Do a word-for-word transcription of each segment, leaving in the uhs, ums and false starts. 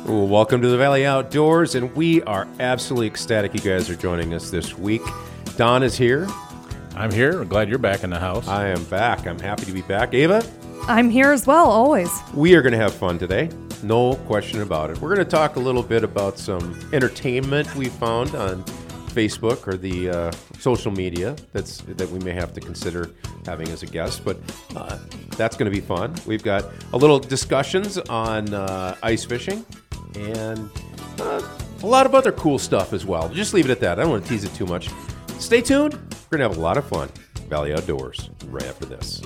Well, welcome to the Valley Outdoors, and we are absolutely ecstatic you guys are joining us this week. Don is here. I'm here. I'm glad you're back in the house. I am back. I'm happy to be back. Ava? I'm here as well, always. We are going to have fun today. No question about it. We're going to talk a little bit about some entertainment we found on Facebook or the uh, social media that's that we may have to consider having as a guest, but uh, that's going to be fun. We've got a little discussions on uh, ice fishing and uh, a lot of other cool stuff as well. Just leave it at that. I don't want to tease it too much. Stay tuned. We're going to have a lot of fun. Valley Outdoors right after this.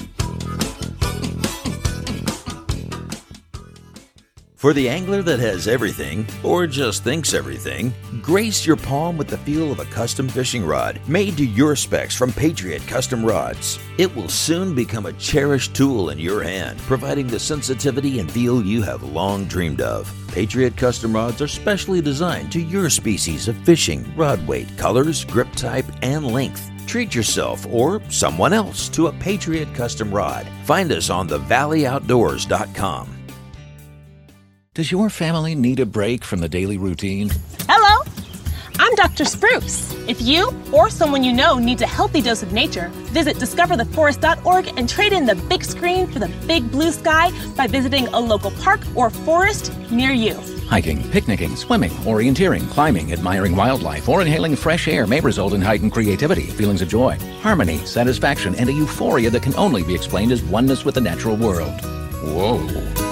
For the angler that has everything, or just thinks everything, grace your palm with the feel of a custom fishing rod made to your specs from Patriot Custom Rods. It will soon become a cherished tool in your hand, providing the sensitivity and feel you have long dreamed of. Patriot Custom Rods are specially designed to your species of fishing, rod weight, colors, grip type, and length. Treat yourself or someone else to a Patriot Custom Rod. Find us on the valley outdoors dot com. Does your family need a break from the daily routine? Hello, I'm Doctor Spruce. If you or someone you know needs a healthy dose of nature, visit discover the forest dot org and trade in the big screen for the big blue sky by visiting a local park or forest near you. Hiking, picnicking, swimming, orienteering, climbing, admiring wildlife, or inhaling fresh air may result in heightened creativity, feelings of joy, harmony, satisfaction, and a euphoria that can only be explained as oneness with the natural world. Whoa.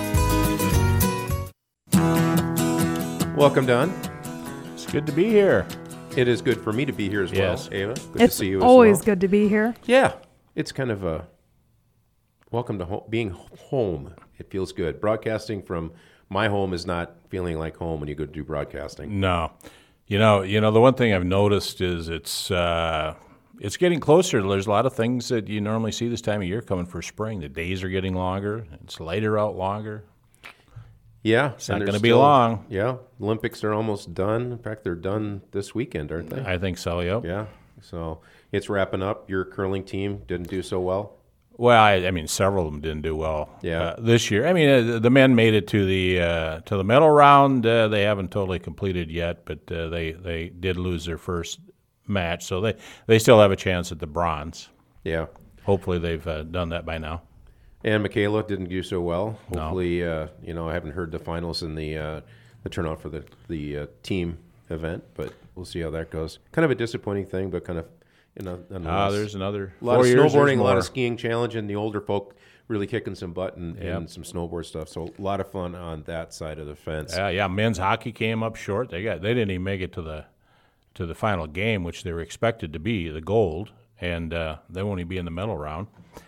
Welcome, Don. It's good to be here. It is good for me to be here as Yes. well, Ava. Good It's to see you as always well. good to be here. Yeah, it's kind of a welcome to ho- being home. It feels good. Broadcasting from my home is not feeling like home when you go to do broadcasting. No. You know, you know, the one thing I've noticed is it's uh, it's getting closer. There's a lot of things that you normally see this time of year coming for spring. The days are getting longer. It's lighter out longer. Yeah, It's not and going to there's be still- long. Yeah, Olympics are almost done. In fact, they're done this weekend, aren't they? I think so, yep. Yeah, so it's wrapping up. Your curling team didn't do so well. Well, I, I mean, several of them didn't do well Yeah. uh, this year. I mean, uh, the men made it to the uh, to the medal round. Uh, they haven't totally completed yet, but uh, they they did lose their first match, so they, they still have a chance at the bronze. Yeah, Hopefully, they've uh, done that by now. and Michaela didn't do so well. No. Hopefully, uh, you know, I haven't heard the finals and the uh, the turnout for the the uh, team event, but we'll see how that goes. Kind of a disappointing thing, but kind of you know. Ah, nonetheless. there's another A lot four of years, snowboarding, there's a lot more. of skiing challenge, and the older folk really kicking some butt and, Yep. and some snowboard stuff. So a lot of fun on that side of the fence. Yeah, yeah. Men's hockey came up short. They got they didn't even make it to the to the final game, which they were expected to be the gold, and uh, they won't even be in the medal round.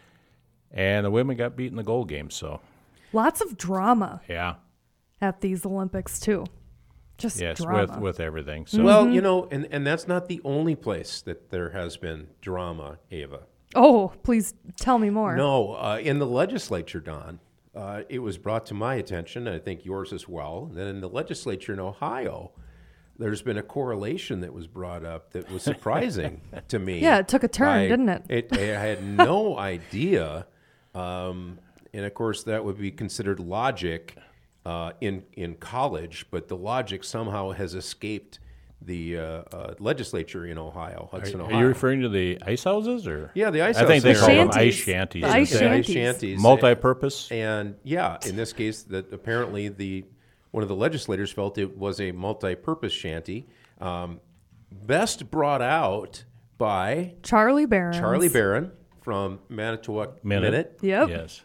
And the women got beat in the gold game. So Lots of drama yeah, at these Olympics, too. Just yes, drama. with with everything. So Well, you know, and, and that's not the only place that there has been drama, Ava. Oh, please tell me more. No, uh, in the legislature, Don, uh, it was brought to my attention, and I think yours as well, that in the legislature in Ohio, there's been a correlation that was brought up that was surprising to me. Yeah, it took a turn, I- didn't it? it? I had no idea. Um, and of course, that would be considered logic uh, in, in college, but the logic somehow has escaped the uh, uh, legislature in Ohio, are, Hudson, are Ohio. you referring to the ice houses or? Yeah, the ice I think they houses. call them Shanties. ice shanties. The ice The instead. ice shanties. shanties. Multi-purpose. And yeah, in this case, that apparently the one of the legislators felt it was a multi-purpose shanty, um, best brought out by Charlie Barron. Charlie Barron from Manitowoc Minute. Minute. Yep. Yes.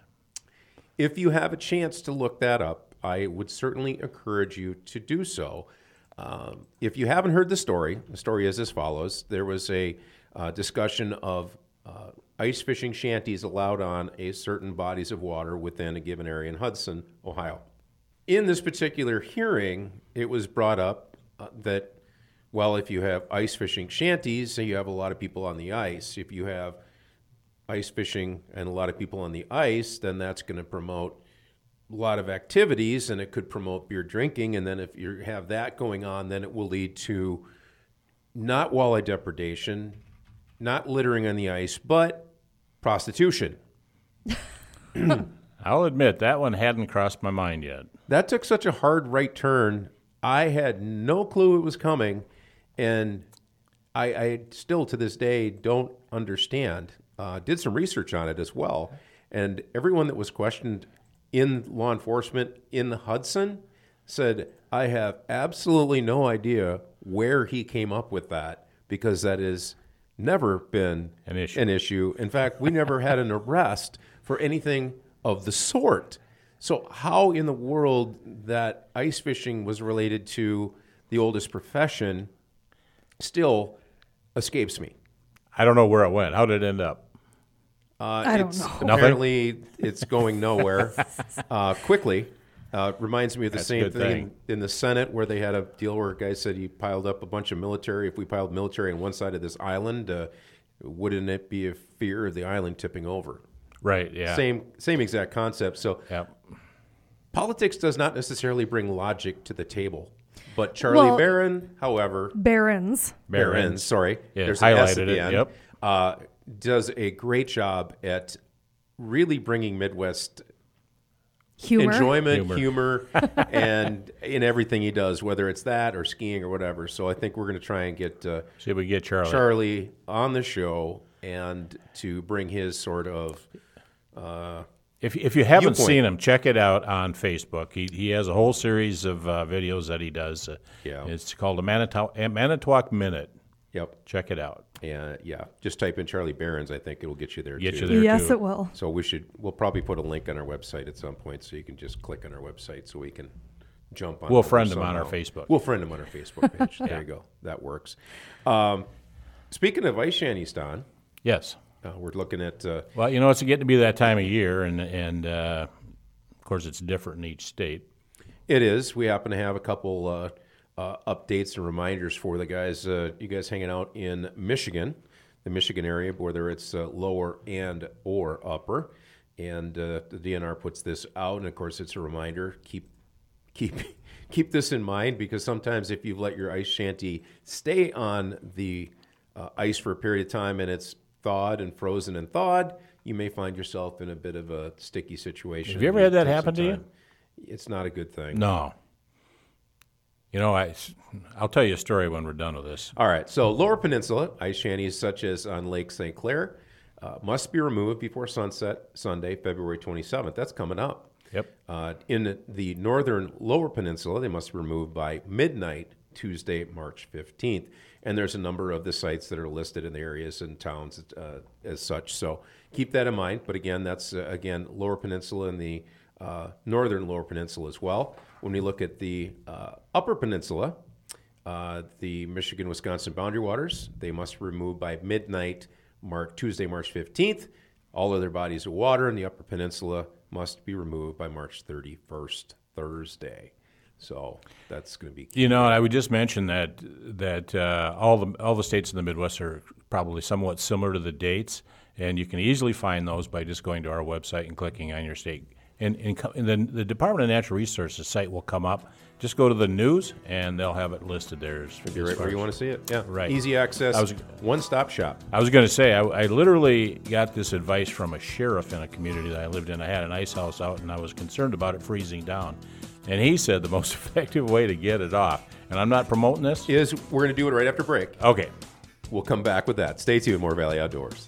If you have a chance to look that up, I would certainly encourage you to do so. Um, if you haven't heard the story, the story is as follows. There was a uh, discussion of uh, ice fishing shanties allowed on a certain bodies of water within a given area in Hudson, Ohio. In this particular hearing, it was brought up uh, that, well, if you have ice fishing shanties, so you have a lot of people on the ice. If you have ice fishing and a lot of people on the ice, then that's going to promote a lot of activities, and it could promote beer drinking. And then if you have that going on, then it will lead to not walleye depredation, not littering on the ice, but prostitution. I'll admit that one hadn't crossed my mind yet. That took such a hard right turn. I had no clue it was coming, and I, I still to this day don't understand. Uh, did some research on it as well, and everyone that was questioned in law enforcement in the Hudson said, I have absolutely no idea where he came up with that, because that has never been An issue. An issue. In fact, we never had an arrest for anything of the sort. So how in the world that ice fishing was related to the oldest profession still escapes me. I don't know where it went. How did it end up? Uh, I don't it's, know. Nothing? Apparently, it's going nowhere uh, quickly. Uh, reminds me of the That's a same good thing, thing. In, in the Senate, where they had a deal where a guy said he piled up a bunch of military. If we piled military on one side of this island, uh, wouldn't it be a fear of the island tipping over? Right, yeah. Same, same exact concept. So Yep. politics does not necessarily bring logic to the table. But Charlie Well- Barron, however, Barons. Barron, Barron's. sorry, Yeah, there's an S highlighted at the it, end, yep. uh, does a great job at really bringing Midwest Humor. enjoyment, Humor. humor, and in everything he does, whether it's that or skiing or whatever. So I think we're going to try and get uh, See if we can get Charlie. Charlie on the show and to bring his sort of uh, If if you haven't Viewpoint. seen him, check it out on Facebook. He he has a whole series of uh, videos that he does. Uh, Yeah. It's called a Manitowoc, a Manitowoc Minute. yep, Check it out. and yeah, just type in Charlie Barron's. I think it'll get you there. Get too. you there. Yes, too. it will. So we should. We'll probably put a link on our website at some point, so you can just click on our website, so we can jump on. We'll over friend him on our somehow. Facebook. We'll friend him on our Facebook page. There you go. That works. Um, speaking of ice shanties, Don, Yes. uh, we're looking at. Uh, Well, you know, it's getting to be that time of year, and and uh, of course, it's different in each state. It is. We happen to have a couple uh, uh, updates and reminders for the guys. Uh, you guys hanging out in Michigan, the Michigan area, whether it's uh, lower and or upper. And uh, the D N R puts this out, and of course, it's a reminder. Keep keep keep this in mind, because sometimes if you've let your ice shanty stay on the uh, ice for a period of time and it's thawed and frozen and thawed, you may find yourself in a bit of a sticky situation. Have you ever had that Take some happen to you? time. It's not a good thing. No. You know, I I'll tell you a story when we're done with this. All right, so Lower Peninsula, ice shanties such as on Lake Saint Clair uh, must be removed before sunset Sunday, February twenty-seventh. That's coming up. Yep. Uh, in the northern Lower Peninsula, they must be removed by midnight Tuesday, March fifteenth. And there's a number of the sites that are listed in the areas and towns uh, as such. So keep that in mind. But again, that's, uh, again, Lower Peninsula and the uh, northern Lower Peninsula as well. When we look at the uh, Upper Peninsula, uh, the Michigan-Wisconsin boundary waters, they must be removed by midnight March, Tuesday, March fifteenth. All other bodies of water in the Upper Peninsula must be removed by March thirty-first, Thursday. So that's going to be key. You know, I would just mention that that uh, all the all the states in the Midwest are probably somewhat similar to the dates, and you can easily find those by just going to our website and clicking on your state. And, and, co- and then the Department of Natural Resources site will come up. Just go to the news, and they'll have it listed there. As, You're as right far where you as- want to see it. Yeah, Right. Easy access, I was- one-stop shop. I was going to say, I, I literally got this advice from a sheriff in a community that I lived in. I had an ice house out, and I was concerned about it freezing down. And he said the most effective way to get it off, and I'm not promoting this. Is we're going to do it right after break. Okay. We'll come back with that. Stay tuned. More Valley Outdoors.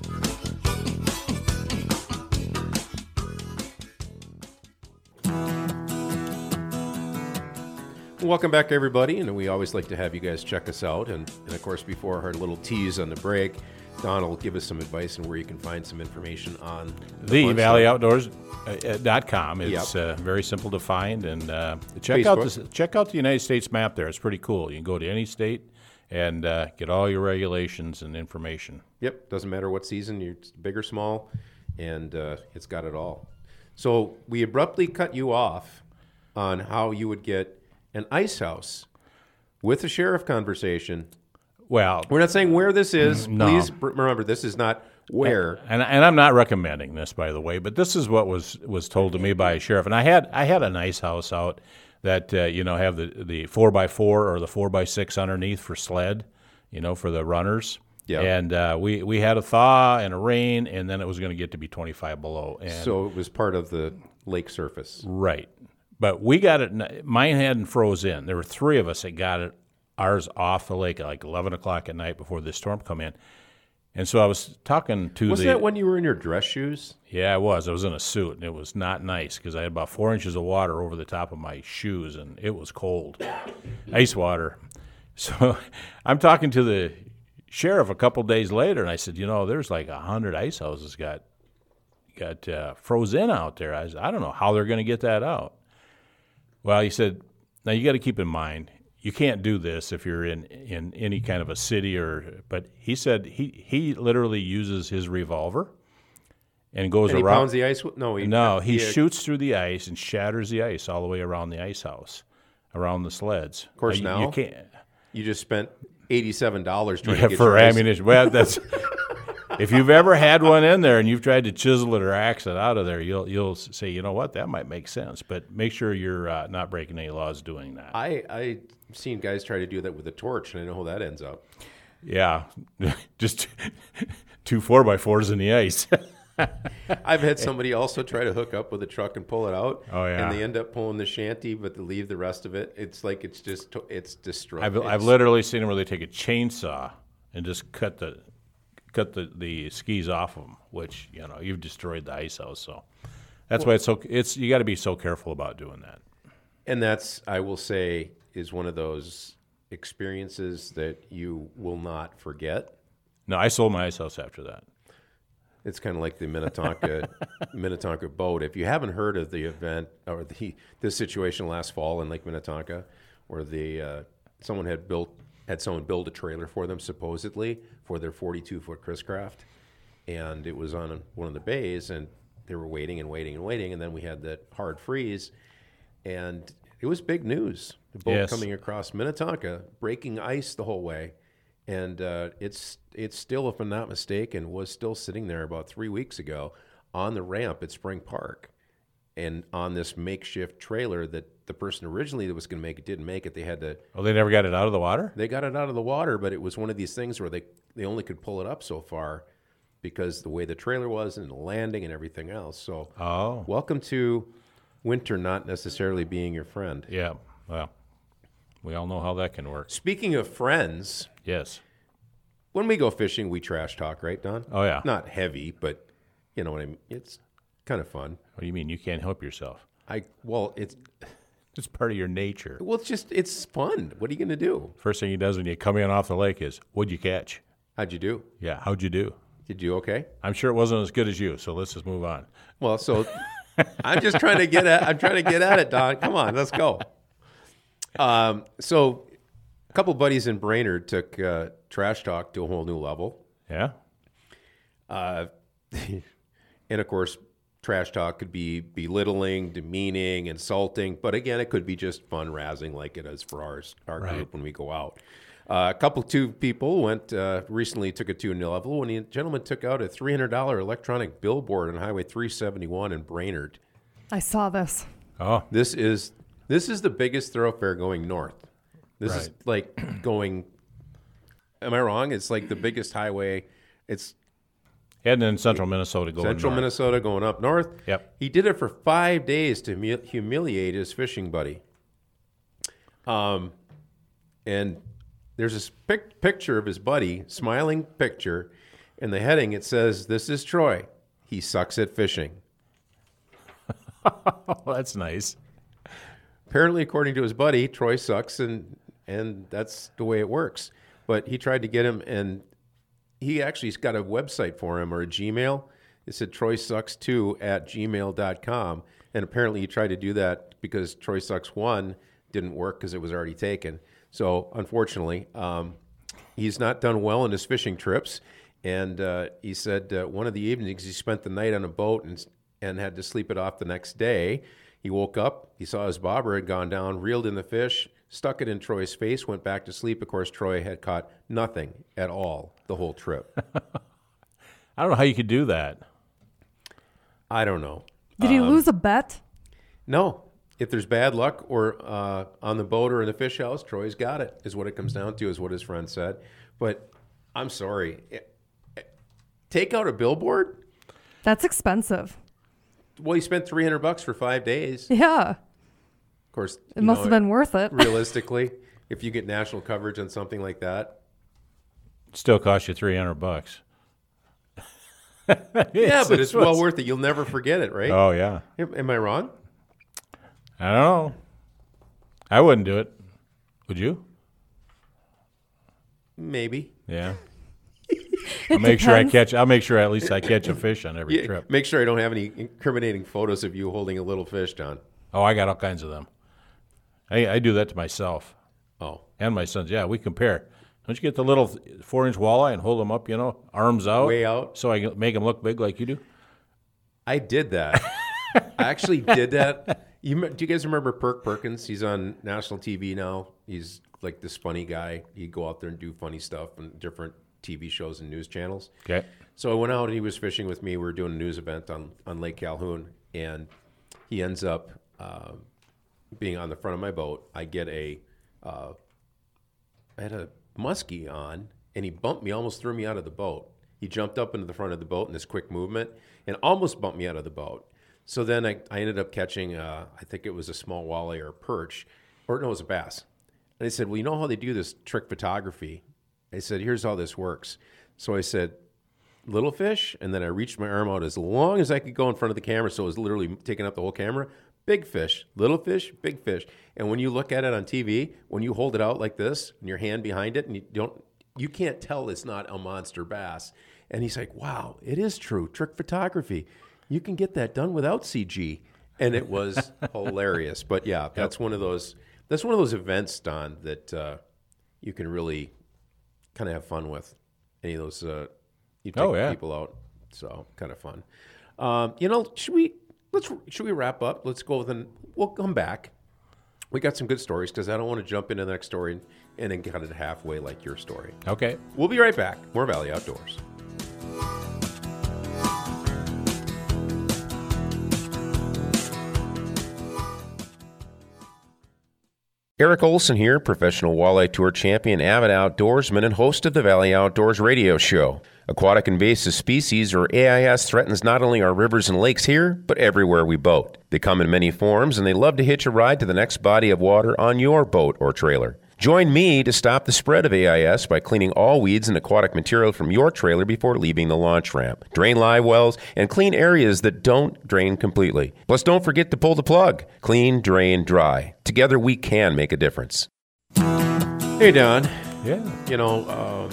Welcome back, everybody, and we always like to have you guys check us out. And, and of course, before our little tease on the break, Don will give us some advice on where you can find some information on the The fun Valley stuff. Outdoors dot com. It's Yep. uh, very simple to find, and uh, check out Facebook. the check out the United States map. There, it's pretty cool. You can go to any state and uh, get all your regulations and information. Yep, doesn't matter what season, you're big or small, and uh, it's got it all. So we abruptly cut you off on how you would get an ice house with a sheriff conversation. Well, We're not saying where this is. No. Please b- remember, this is not where. and and I'm not recommending this, by the way, but this is what was was told to me by a sheriff. And I had I had a nice house out that uh, you know have the the four by four or the four by six underneath for sled, you know, for the runners. Yeah. And uh, we, we had a thaw and a rain, and then it was going to get to be twenty-five below. And So it was part of the lake surface. Right. But we got it, mine hadn't froze in. There were three of us that got it, ours off the lake at like eleven o'clock at night before the storm come in. And so I was talking to Was the... that when you were in your dress shoes? Yeah, I was. I was in a suit, and it was not nice because I had about four inches of water over the top of my shoes, and it was cold. Ice water. So I'm talking to the sheriff a couple days later, and I said, you know, there's like a hundred ice houses got got uh, froze in out there. I said, I don't know how they're going to get that out. Well, he said, now you got to keep in mind, you can't do this if you're in, in any kind of a city or, but he said he, he literally uses his revolver and goes And he around. pounds the ice? with- No, he, No, he he- shoots through the ice and shatters the ice all the way around the ice house, around the sleds. Of course you, now- you can't. You just spent eighty-seven dollars trying Yeah, to get for your ice. ammunition. Well, that's if you've ever had one in there and you've tried to chisel it or axe it out of there, you'll you'll say, you know what, that might make sense. But make sure you're uh, not breaking any laws doing that. I, I've seen guys try to do that with a torch, and I know how that ends up. Yeah, just two four by fours in the ice. I've had somebody also try to hook up with a truck and pull it out. Oh, yeah. And they end up pulling the shanty, but they leave the rest of it. It's like it's just to- it's destroyed. I've It's- I've literally seen them where they take a chainsaw and just cut the cut the, the skis off of them, which you know you've destroyed the ice house. So that's why it's so it's you got to be so careful about doing that. And that's, I will say, is one of those experiences that you will not forget. No, I sold my ice house after that. It's kind of like the Minnetonka Minnetonka boat. If you haven't heard of the event or the this situation last fall in Lake Minnetonka, where the uh, someone had built had someone build a trailer for them supposedly for their forty-two foot Chris Craft, and it was on one of the bays, and they were waiting and waiting and waiting, and then we had that hard freeze, and it was big news. The boat Yes. coming across Minnetonka, breaking ice the whole way. And uh, it's it's still, if I'm not mistaken, was still sitting there about three weeks ago on the ramp at Spring Park, and on this makeshift trailer that the person originally that was going to make it didn't make it. They had to Oh, they never got it out of the water? they got it out of the water, but it was one of these things where they they only could pull it up so far because the way the trailer was and the landing and everything else. So Oh. welcome to winter not necessarily being your friend. Yeah. Well, we all know how that can work. Speaking of friends. Yes. When we go fishing, we trash talk, right, Don? Oh, yeah. Not heavy, but you know what I mean. It's kind of fun. What do you mean? You can't help yourself. I well, it's It's part of your nature. well, it's just it's fun. What are you gonna do? First thing he does when you come in off the lake is, what'd you catch? How'd you do? Yeah, how'd you do? Did you okay? I'm sure it wasn't as good as you, so let's just move on. Well, so I'm just trying to get at I'm trying to get at it, Don. Come on, let's go. Um, so a couple buddies in Brainerd took uh, trash talk to a whole new level. Yeah? Uh, and of course, trash talk could be belittling, demeaning, insulting, but again, it could be just fun razzing like it is for ours, our Right. group when we go out. Uh, a couple, two people went uh, recently took it to a new level when the gentleman took out a three hundred dollars electronic billboard on Highway three seventy-one in Brainerd. I saw this. Oh, This is this is the biggest thoroughfare going north. This is Right. like going. Am I wrong? It's like the biggest highway. It's heading in central Minnesota going Central north. Minnesota going up north. Yep. He did it for five days to humi- humiliate his fishing buddy. Um, and there's this pic- picture of his buddy, smiling picture, and the heading it says, "This is Troy. He sucks at fishing." Oh, that's nice. Apparently, according to his buddy, Troy sucks, and and that's the way it works. But he tried to get him, and he actually's got a website for him or a Gmail. It said Troy Sucks two at gmail dot com. And apparently he tried to do that because Troy Sucks one didn't work because it was already taken. So unfortunately, um, he's not done well in his fishing trips. And uh, he said uh, one of the evenings he spent the night on a boat and, and had to sleep it off the next day. He woke up, he saw his bobber had gone down, reeled in the fish, stuck it in Troy's face, went back to sleep. Of course, Troy had caught nothing at all the whole trip. I don't know how you could do that. I don't know. Did he lose a bet? No. If there's bad luck or uh, on the boat or in the fish house, Troy's got it, is what it comes down to, is what his friend said. But I'm sorry. Take out a billboard? That's expensive. Well, you spent three hundred bucks for five days. Yeah. Of course, It must have been worth it. Realistically, if you get national coverage on something like that. It still costs you three hundred bucks. Yeah, but it's well worth it. You'll never forget it, right? Oh, yeah. Am, am I wrong? I don't know. I wouldn't do it. Would you? Maybe. Yeah. I'll make sure I depends. catch. I'll make sure at least I catch a fish on every Yeah, trip. make sure I don't have any incriminating photos of you holding a little fish, John. Oh, I got all kinds of them. I, I do that to myself Oh, and my sons. Yeah, we compare. Don't you get the little four-inch walleye and hold them up, you know, arms out, way out. so I can make them look big like you do? I did that. I actually did that. You me- do you guys remember Perk Perkins? He's on national T V now. He's like this funny guy. He'd go out there and do funny stuff on different T V shows and news channels. Okay. So I went out and he was fishing with me. We were doing a news event on, on Lake Calhoun, and he ends up uh, being on the front of my boat. I get a, uh, I had a muskie on, and he bumped me, almost threw me out of the boat. He jumped up into the front of the boat in this quick movement and almost bumped me out of the boat. So then I, I ended up catching, uh, I think it was a small walleye or a perch, or no, it was a bass. And I said, well, you know how they do this trick photography? I said, here's how this works. So I said, little fish, and then I reached my arm out as long as I could go in front of the camera, so it was literally taking up the whole camera. Big fish, little fish, big fish. And when you look at it on T V, when you hold it out like this and your hand behind it, and you don't, you can't tell it's not a monster bass. And he's like, wow, it is true. Trick photography. You can get that done without C G. And it was hilarious. But yeah, that's one of those, that's one of those events, Don, that uh, you can really kind of have fun with. Any of those, uh, you take Oh, yeah. people out. So kind of fun. Um, you know, should we, let's, should we wrap up? Let's go with an, we'll come back. We got some good stories because I don't want to jump into the next story and, and then cut it halfway like your story. Okay. We'll be right back. More Valley Outdoors. Eric Olson here, professional walleye tour champion, avid outdoorsman, and host of the Valley Outdoors radio show. Aquatic invasive species, or A I S, threatens not only our rivers and lakes here, but everywhere we boat. They come in many forms, and they love to hitch a ride to the next body of water on your boat or trailer. Join me to stop the spread of A I S by cleaning all weeds and aquatic material from your trailer before leaving the launch ramp. Drain live wells and clean areas that don't drain completely. Plus, don't forget to pull the plug. Clean, drain, dry. Together, we can make a difference. Hey, Don. Yeah. You know, um,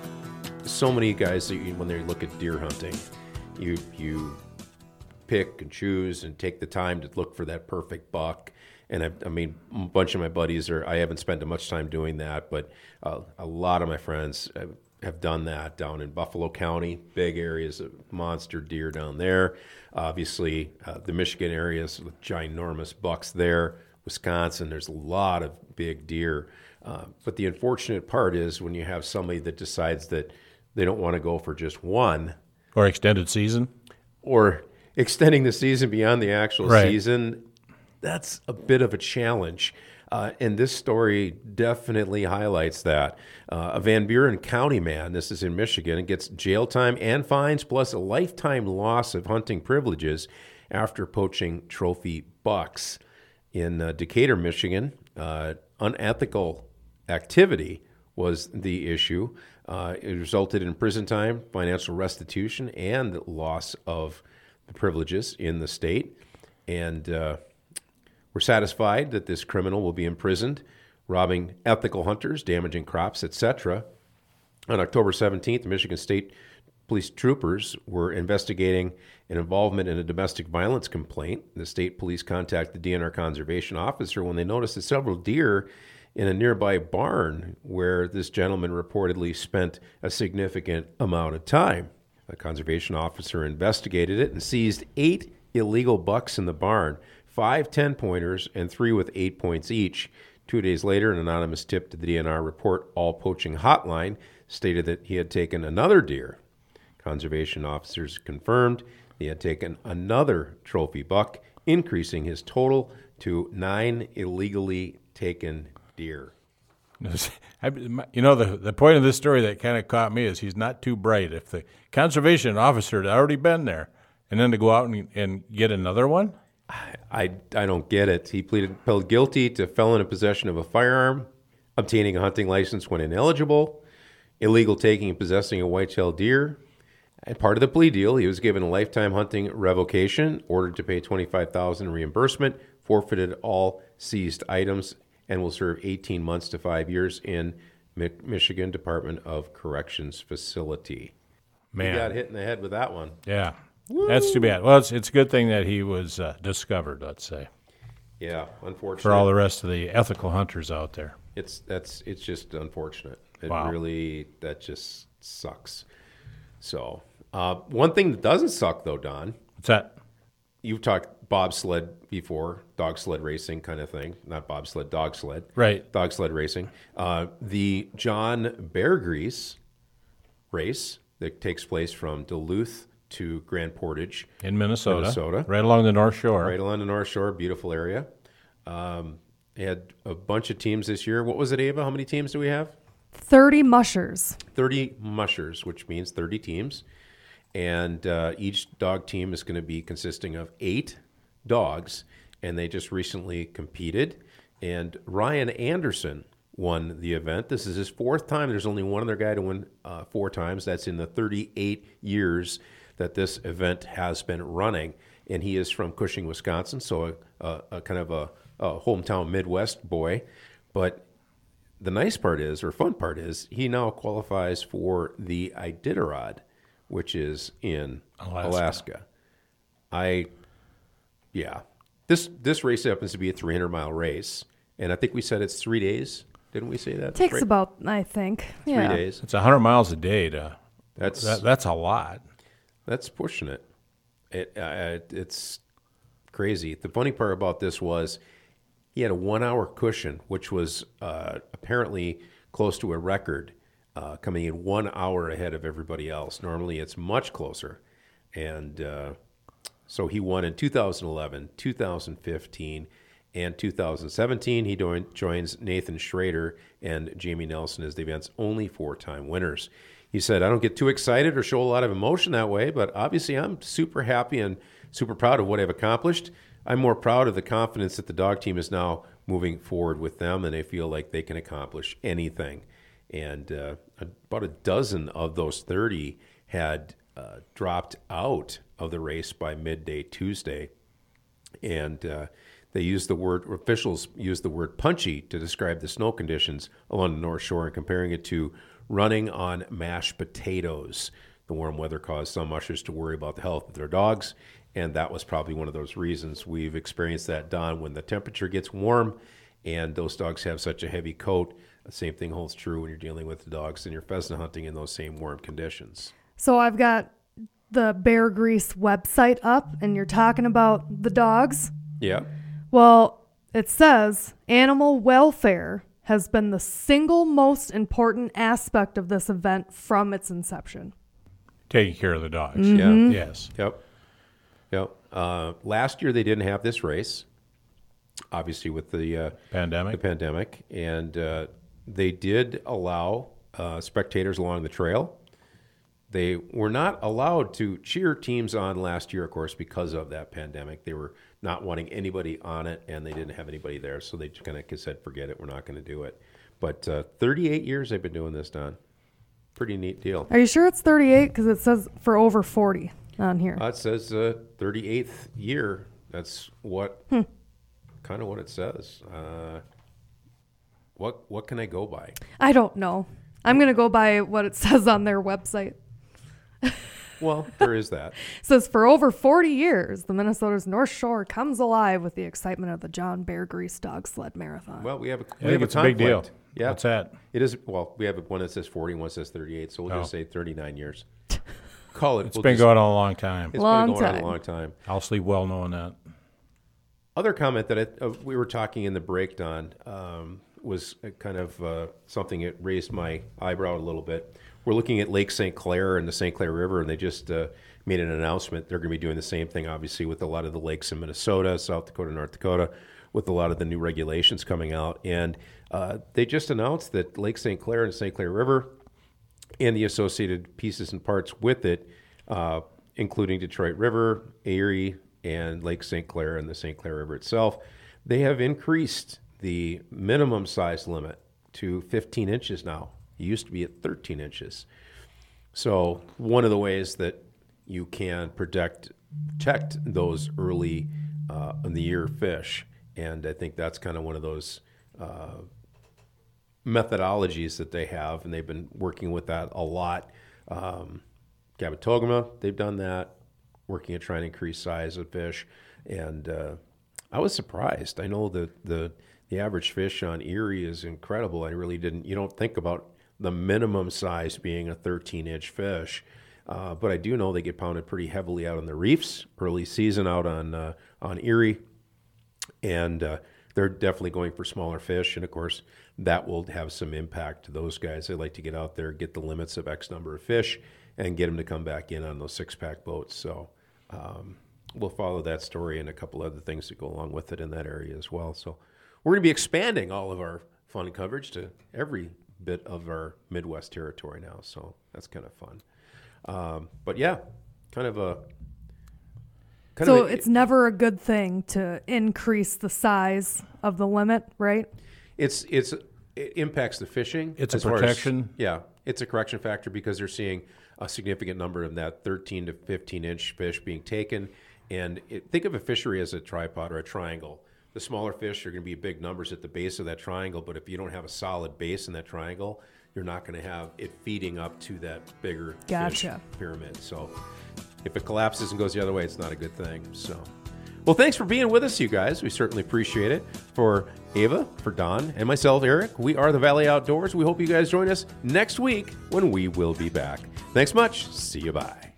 so many guys, that you, when they look at deer hunting, you you pick and choose and take the time to look for that perfect buck. And I, I mean, a bunch of my buddies are, I haven't spent much time doing that, but uh, a lot of my friends have, have done that down in Buffalo County, big areas of monster deer down there. Obviously, uh, the Michigan areas with ginormous bucks there. Wisconsin, there's a lot of big deer. Uh, but the unfortunate part is when you have somebody that decides that they don't want to go for just one, Or extended season. or extending the season beyond the actual Right. season, that's a bit of a challenge. Uh, and this story definitely highlights that. Uh, a Van Buren County man, this is in Michigan, gets jail time and fines, plus a lifetime loss of hunting privileges after poaching trophy bucks. In uh, Decatur, Michigan, uh, unethical activity was the issue. Uh, it resulted in prison time, financial restitution, and loss of the privileges in the state. And uh, we're satisfied that this criminal will be imprisoned, robbing ethical hunters, damaging crops, et cetera. On October seventeenth, Michigan State Police troopers were investigating an involvement in a domestic violence complaint. The state police contacted the D N R conservation officer when they noticed that several deer in a nearby barn where this gentleman reportedly spent a significant amount of time. A conservation officer investigated it and seized eight illegal bucks in the barn, five ten-pointers and three with eight points each. Two days later, an anonymous tip to the D N R report all poaching hotline stated that he had taken another deer. Conservation officers confirmed he had taken another trophy buck, increasing his total to nine illegally taken deer. I- my- You know, the, the point of this story that kind of caught me is he's not too bright. If the conservation officer had already been there and then to go out and, and get another one, I, I don't get it. He pleaded pled guilty to felon in possession of a firearm, obtaining a hunting license when ineligible, illegal taking and possessing a white-tailed deer. And part of the plea deal, he was given a lifetime hunting revocation, ordered to pay twenty-five thousand dollars reimbursement, forfeited all seized items, and will serve eighteen months to five years in Mi- Michigan Department of Corrections facility. man, He got hit in the head with that one. yeah, that's too bad. Well, it's, it's a good thing that he was uh, discovered, let's say, Yeah, unfortunate. for all the rest of the ethical hunters out there. It's that's it's just unfortunate. It Wow. really that just sucks. So uh, one thing that doesn't suck though, Don, What's that? you've talked bobsled before, dog sled racing kind of thing. Not bobsled, dog sled. Right. Dog sled racing. Uh, the John Bear Grease race that takes place from Duluth to Grand Portage, In Minnesota. Minnesota. Right along the North Shore. right along the North Shore, beautiful area. Um, they had a bunch of teams this year. What was it, Ava? How many teams do we have? thirty mushers. thirty mushers, which means thirty teams. And uh, each dog team is going to be consisting of eight dogs. And they just recently competed. And Ryan Anderson won the event. This is his fourth time. There's only one other guy to win uh, four times. That's in the thirty-eight years that this event has been running. And he is from Cushing, Wisconsin, so a, a, a kind of a, a hometown Midwest boy. But the nice part is, or fun part is, he now qualifies for the Iditarod, which is in Alaska. Alaska. I, yeah, this this race happens to be a three hundred mile race, and I think we said it's three days. Didn't we say that? Takes Right? about, I think. three yeah. days. It's one hundred miles a day. To, That's that, that's a lot. that's pushing it. It uh, it's crazy. The funny part about this was he had a one hour cushion, which was uh, apparently close to a record, uh, coming in one hour ahead of everybody else. Normally it's much closer. And uh, so he won in two thousand eleven, two thousand fifteen, and two thousand seventeen. He join, joins Nathan Schrader and Jamie Nelson as the event's only four-time winners. He said, I don't get too excited or show a lot of emotion that way, but obviously I'm super happy and super proud of what I've accomplished. I'm more proud of the confidence that the dog team is now moving forward with them, and they feel like they can accomplish anything. And uh, about a dozen of those thirty had uh, dropped out of the race by midday Tuesday. And uh, they used the word, officials used the word punchy to describe the snow conditions along the North Shore and comparing it to running on mashed potatoes. The warm weather caused some mushers to worry about the health of their dogs, and that was probably one of those reasons. We've experienced that, Don, when the temperature gets warm and those dogs have such a heavy coat. The same thing holds true when you're dealing with the dogs and you're pheasant hunting in those same warm conditions. So I've got the Bear Grease website up, and you're talking about the dogs. Yeah. Well, it says animal welfare has been the single most important aspect of this event from its inception. Taking care of the dogs. Yeah. Yes. Yep. Yep. Uh, last year they didn't have this race, obviously with the uh, Pandemic. the pandemic, and uh, they did allow uh, spectators along the trail. They were not allowed to cheer teams on last year, of course, because of that pandemic. They were not wanting anybody on it, and they didn't have anybody there, so they just kind of said, forget it, we're not going to do it. But uh, thirty-eight years they've been doing this, Don. Pretty neat deal. Are you sure it's thirty-eight? Because it says for over forty on here. Uh, it says uh, thirty-eighth year. That's what, Hmm. kind of what it says. Uh, what what can I go by? I don't know. I'm going to go by what it says on their website. Well, there is that. It says for over forty years, the Minnesota's North Shore comes alive with the excitement of the John Bear Grease Dog Sled Marathon. Well, we have a, I we have think it's a conflict. big deal. Yeah. What's that? It is. Well, we have one that says forty, one says thirty-eight, so we'll Oh. just say thirty-nine years. Call it. It's we'll been just- going on a long time. It's Long been going on time. a long time. I'll sleep well knowing that. Other comment that I, uh, we were talking in the breakdown um, was uh, kind of uh, something that raised my eyebrow a little bit. We're looking at Lake Saint Clair and the Saint Clair River, and they just uh, made an announcement. They're going to be doing the same thing, obviously, with a lot of the lakes in Minnesota, South Dakota, North Dakota, with a lot of the new regulations coming out. And uh, they just announced that Lake Saint Clair and Saint Clair River and the associated pieces and parts with it, uh, including Detroit River, Erie, and Lake Saint Clair and the Saint Clair River itself, they have increased the minimum size limit to fifteen inches now. It used to be at thirteen inches. So one of the ways that you can protect, protect those early uh, in the year fish, and I think that's kind of one of those uh, methodologies that they have, and they've been working with that a lot. Um, Kabetogama, they've done that, working at trying to increase size of fish, and uh, I was surprised. I know that the the average fish on Erie is incredible. I really didn't. You don't think about the minimum size being a thirteen inch fish, uh, but I do know they get pounded pretty heavily out on the reefs early season out on uh, on Erie, and uh, they're definitely going for smaller fish, and of course that will have some impact to those guys. They like to get out there, get the limits of X number of fish, and get them to come back in on those six-pack boats. So um, we'll follow that story and a couple other things that go along with it in that area as well. So we're going to be expanding all of our fun coverage to every bit of our Midwest territory now. So that's kind of fun. Um, but yeah, kind of a... Kind so of a, it's never a good thing to increase the size of the limit, right? It's it's it impacts the fishing. It's a as far as- protection. yeah, it's a correction factor because they're seeing a significant number of that thirteen to fifteen inch fish being taken. And it, think of a fishery as a tripod or a triangle. The smaller fish are going to be big numbers at the base of that triangle, but if you don't have a solid base in that triangle, you're not going to have it feeding up to that bigger Gotcha. fish pyramid. So if it collapses and goes the other way, it's not a good thing. So, well, thanks for being with us, you guys. We certainly appreciate it. For Ava, for Don, and myself, Eric, we are the Valley Outdoors. We hope you guys join us next week when we will be back. Thanks much. See you. Bye.